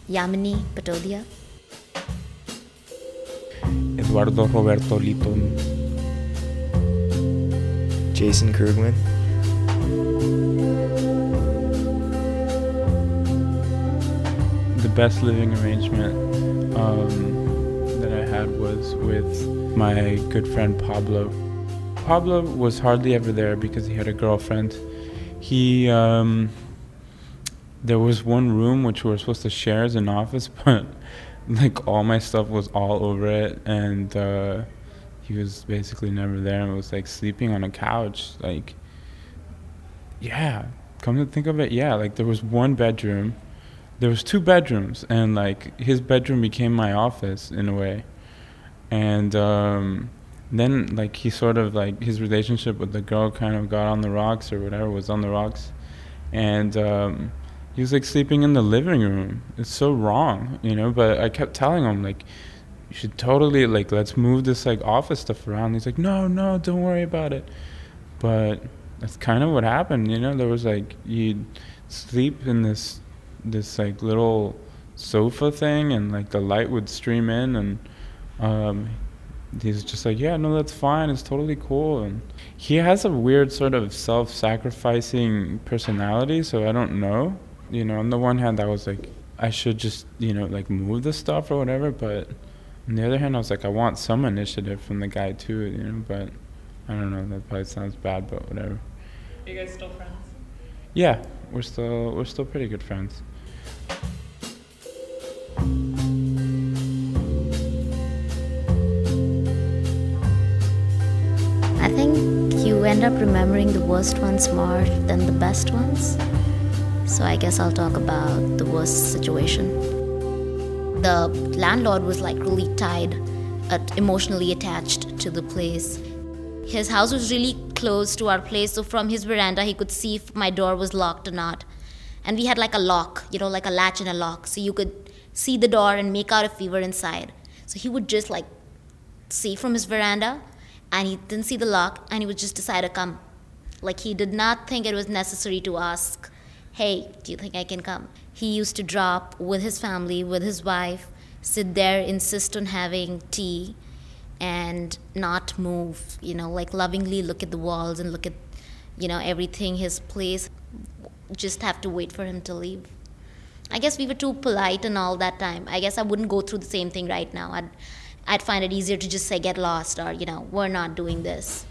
Yamini Patodia. Eduardo Roberto Liton. Jason Krugman. The best living arrangement that I had was with my good friend Pablo. Pablo was hardly ever there because he had a girlfriend. He there was one room which we were supposed to share as an office, but like all my stuff was all over it, and he was basically never there and was like sleeping on a couch. Like, yeah, come to think of it, yeah, like there was one bedroom. There was two bedrooms, and like his bedroom became my office in a way. And then like he sort of like his relationship with the girl kind of got on the rocks or whatever was on the rocks, and he was like sleeping in the living room. It's so wrong, you know. But I kept telling him like, you should totally like let's move this like office stuff around. He's like, no, don't worry about it. But that's kind of what happened, you know. There was like you'd sleep in this like little sofa thing, and like the light would stream in, and he's just like, yeah, no, that's fine, it's totally cool. And he has a weird sort of self-sacrificing personality, so I don't know, you know. On the one hand I was like, I should just, you know, like move the stuff or whatever, but on the other hand I was like, I want some initiative from the guy too, you know. But I don't know, that probably sounds bad, but whatever. Are you guys still friends? Yeah, we're still pretty good friends. I think you end up remembering the worst ones more than the best ones. So I guess I'll talk about the worst situation. The landlord was like really tied, emotionally attached to the place. His house was really close to our place, so from his veranda he could see if my door was locked or not. And we had like a lock, you know, like a latch and a lock, so you could see the door and make out if we were inside. So he would just like see from his veranda, and he didn't see the lock, and he would just decide to come. Like, he did not think it was necessary to ask, hey, do you think I can come? He used to drop with his family, with his wife, sit there, insist on having tea, and not move, you know, like lovingly look at the walls and look at, you know, everything, his place, just have to wait for him to leave. I guess we were too polite and all that time. I guess I wouldn't go through the same thing right now. I'd find it easier to just say get lost, or, you know, we're not doing this.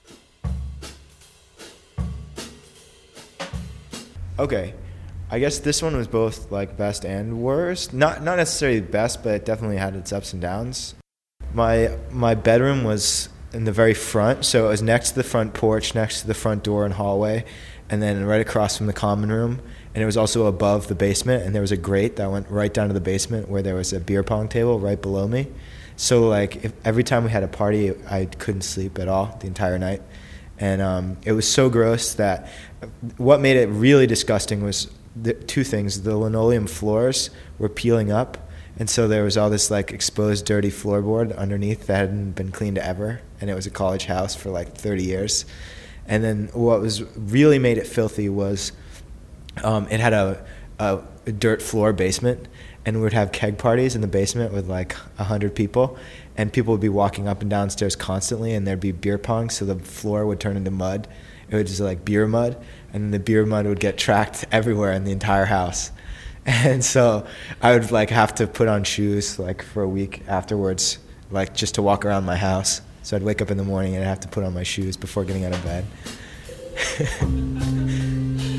Okay, I guess this one was both like best and worst. Not necessarily best, but it definitely had its ups and downs. My bedroom was in the very front, so it was next to the front porch, next to the front door and hallway, and then right across from the common room. And it was also above the basement, and there was a grate that went right down to the basement where there was a beer pong table right below me. So like every time we had a party, I couldn't sleep at all the entire night. And it was so gross that what made it really disgusting was two things. The linoleum floors were peeling up, and so there was all this like exposed dirty floorboard underneath that hadn't been cleaned ever, and it was a college house for like 30 years. And then what was really made it filthy was it had a dirt floor basement, and we would have keg parties in the basement with like 100 people, and people would be walking up and downstairs constantly, and there'd be beer pong, so the floor would turn into mud. It would just like beer mud, and the beer mud would get tracked everywhere in the entire house. And so I would like have to put on shoes like for a week afterwards, like just to walk around my house. So I'd wake up in the morning and I'd have to put on my shoes before getting out of bed.